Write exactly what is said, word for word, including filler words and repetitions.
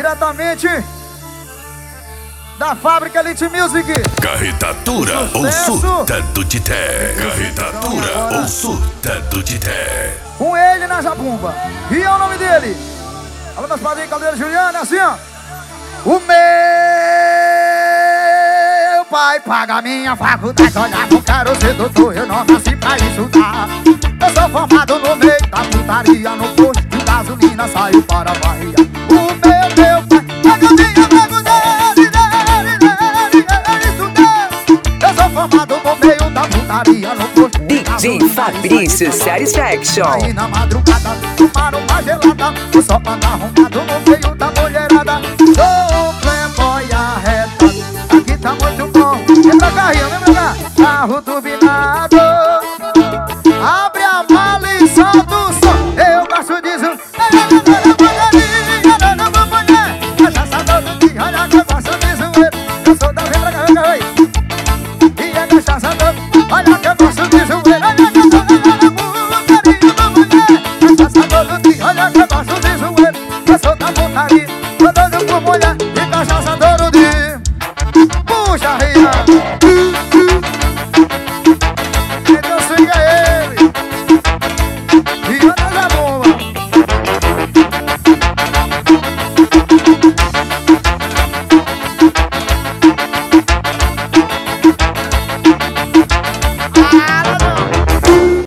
Diretamente da fábrica Elite Music. Carretatura ou surta do Tité. Carretatura ou surta do Tité. Com ele na Zabumba. E é o nome dele. Alô, meus padrinhos, Caldeira Juliana, assim ó. O meu pai paga minha faculdade. Olha, não quero ser doutor, eu não nasci pra estudar. Eu sou formado no meio da putaria. No posto de gasolina saio para a Bahia. O meu, meu pai paga minha faculdade. Eu sou formado no meio da putaria. No posto de D J Fabrício Satisfaction. Aí na madrugada, tomaram uma gelada. Eu só ando arrumado no meio da mulherada. Sou playboy arretado, aqui tá muito bom. Lembra carrinho, lembra cá? Carro turbinado. Abre a mala e solta o som. Eu gosto disso. Cachaça todo dia, olha que eu gosto de zoeira. Eu sou da lembra carrinho, carrinho. E a cachaça todo, olha que eu gosto de zoeira. Olha que eu sou da putaria da mulher. Cachaça todo dia, olha que eu gosto de zoeira. Eu sou da putaria, tô doido por mulher. E cachaça todo dia. Puxa, ria.